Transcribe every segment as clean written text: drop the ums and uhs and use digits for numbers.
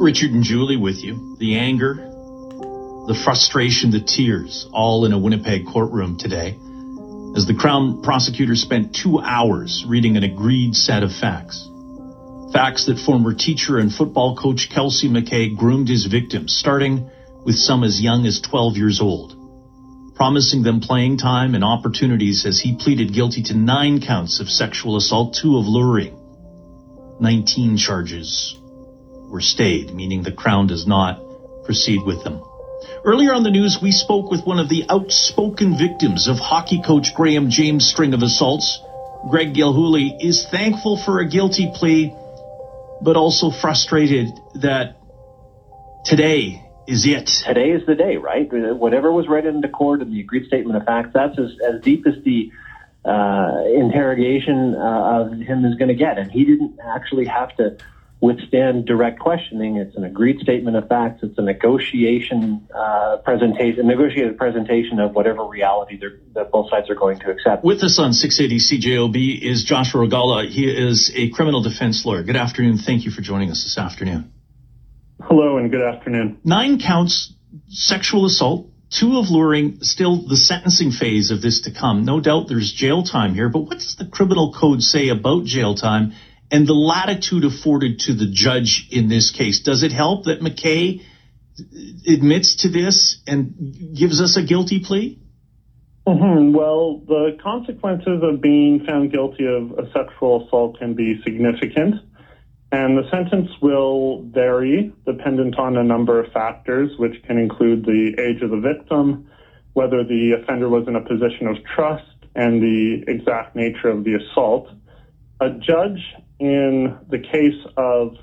Richard and Julie with you. The anger, the frustration, the tears, all in a Winnipeg courtroom today, as the Crown prosecutor spent 2 hours reading an agreed set of facts. Facts that former teacher and football coach Kelsey McKay groomed his victims, starting with some as young as 12 years old, promising them playing time and opportunities as he pleaded guilty to 9 counts of sexual assault, 2 of luring. 19 charges were stayed, meaning the Crown does not proceed with them. Earlier on the news, we spoke with one of the outspoken victims of hockey coach Graham James' string of assaults. Greg Gilhooly is thankful for a guilty plea, but also frustrated that today is it. Today is the day, right? Whatever was read into court in the agreed statement of facts, that's as deep as the interrogation of him is going to get. And he didn't actually have to withstand direct questioning. It's an agreed statement of facts. It's a negotiated presentation of whatever reality that both sides are going to accept. With us on 680 CJOB is Joshua Regala. He is a criminal defense lawyer. Good afternoon. Thank you for joining us this afternoon. Hello and good afternoon. 9 counts, sexual assault, 2 of luring, still the sentencing phase of this to come. No doubt there's jail time here, but what does the criminal code say about jail time and the latitude afforded to the judge in this case? Does it help that McKay admits to this and gives us a guilty plea? Well, the consequences of being found guilty of a sexual assault can be significant, and the sentence will vary dependent on a number of factors, which can include the age of the victim, whether the offender was in a position of trust, and the exact nature of the assault. A judge in the case of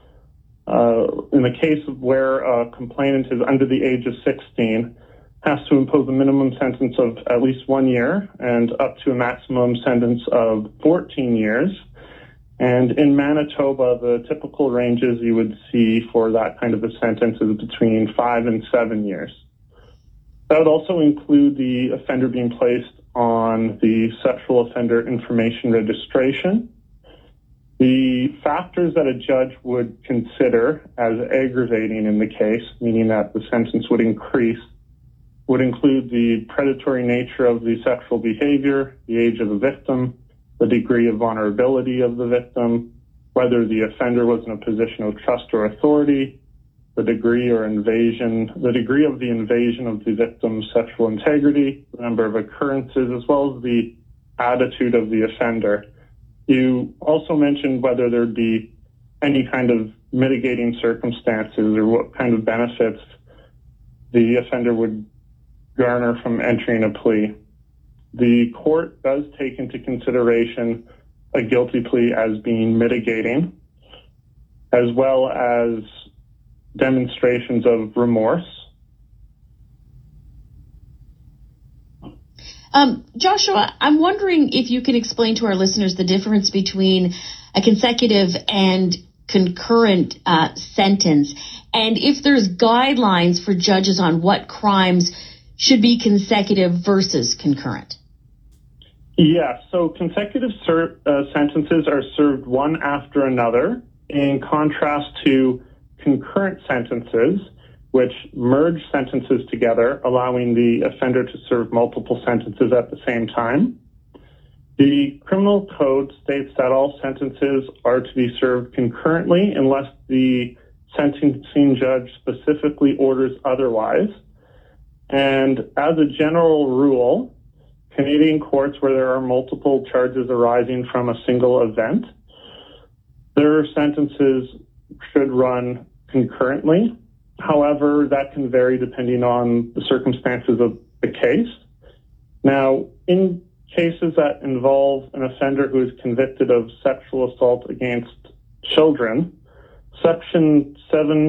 where a complainant is under the age of 16 has to impose a minimum sentence of at least 1 year and up to a maximum sentence of 14 years. And in Manitoba, the typical ranges you would see for that kind of a sentence is between 5 and 7 years. That would also include the offender being placed on the sexual offender information registration. The factors that a judge would consider as aggravating in the case, meaning that the sentence would increase, would include the predatory nature of the sexual behavior, the age of the victim, the degree of vulnerability of the victim, whether the offender was in a position of trust or authority, the degree of the invasion of the victim's sexual integrity, the number of occurrences, as well as the attitude of the offender. You also mentioned whether there'd be any kind of mitigating circumstances or what kind of benefits the offender would garner from entering a plea. The court does take into consideration a guilty plea as being mitigating, as well as demonstrations of remorse. Joshua, I'm wondering if you can explain to our listeners the difference between a consecutive and concurrent sentence, and if there's guidelines for judges on what crimes should be consecutive versus concurrent. Yeah, so consecutive sentences are served one after another, in contrast to concurrent sentences, which merge sentences together, allowing the offender to serve multiple sentences at the same time. The criminal code states that all sentences are to be served concurrently unless the sentencing judge specifically orders otherwise. And as a general rule, Canadian courts where there are multiple charges arising from a single event, their sentences should run concurrently. However, that can vary depending on the circumstances of the case. Now, in cases that involve an offender who is convicted of sexual assault against children, Section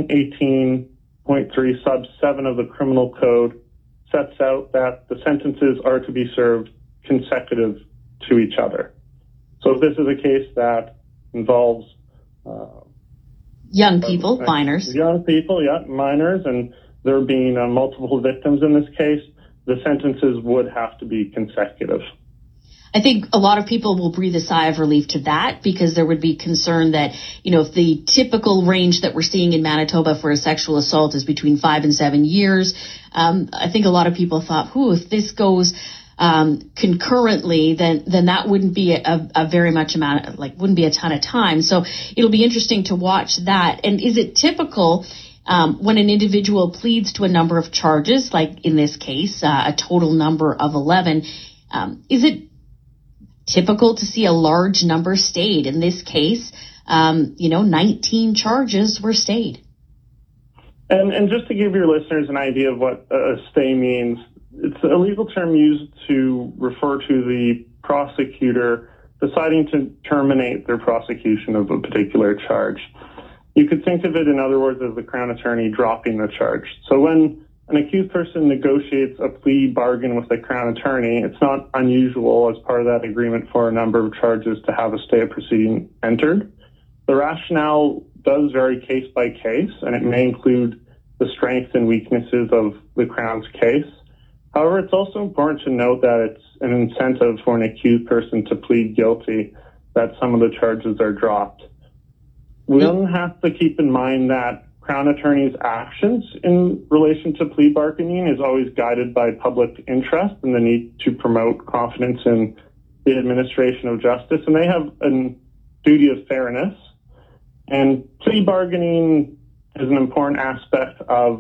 718.3 sub 7 of the Criminal Code sets out that the sentences are to be served consecutive to each other. So if this is a case that involves young people, minors. Young people, minors, and there being multiple victims in this case, the sentences would have to be consecutive. I think a lot of people will breathe a sigh of relief to that, because there would be concern that, if the typical range that we're seeing in Manitoba for a sexual assault is between 5 and 7 years, I think a lot of people thought, if this goes concurrently, then that wouldn't be a very much amount, wouldn't be a ton of time. So it'll be interesting to watch that. And is it typical when an individual pleads to a number of charges, like in this case, a total number of 11, is it typical to see a large number stayed? In this case, 19 charges were stayed. And just to give your listeners an idea of what a stay means, it's a legal term used to refer to the prosecutor deciding to terminate their prosecution of a particular charge. You could think of it, in other words, as the Crown Attorney dropping the charge. So when an accused person negotiates a plea bargain with the Crown Attorney, it's not unusual as part of that agreement for a number of charges to have a stay of proceeding entered. The rationale does vary case by case, and it may include the strengths and weaknesses of the Crown's case. However, it's also important to note that it's an incentive for an accused person to plead guilty that some of the charges are dropped. We then have to keep in mind that Crown Attorney's actions in relation to plea bargaining is always guided by public interest and the need to promote confidence in the administration of justice, and they have a duty of fairness. And plea bargaining is an important aspect of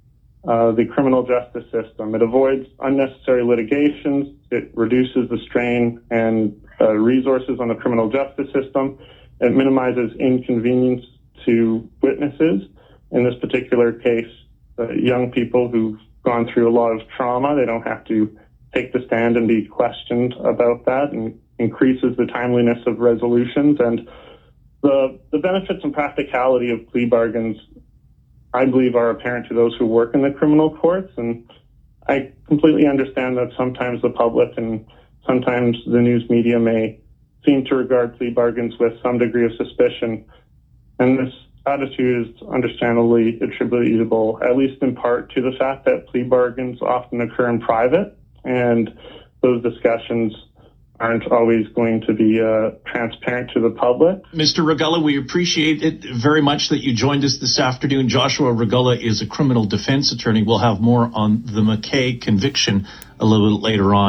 the criminal justice system. It avoids unnecessary litigations, it reduces the strain and resources on the criminal justice system, it minimizes inconvenience to witnesses. In this particular case, young people who've gone through a lot of trauma, they don't have to take the stand and be questioned about that, and increases the timeliness of resolutions. And the benefits and practicality of plea bargains, I believe, are apparent to those who work in the criminal courts. And I completely understand that sometimes the public and sometimes the news media may seem to regard plea bargains with some degree of suspicion. And this attitude is understandably attributable, at least in part, to the fact that plea bargains often occur in private, and those discussions aren't always going to be transparent to the public. Mr. Regula, we appreciate it very much that you joined us this afternoon. Joshua Regula is a criminal defense attorney. We'll have more on the McKay conviction a little bit later on.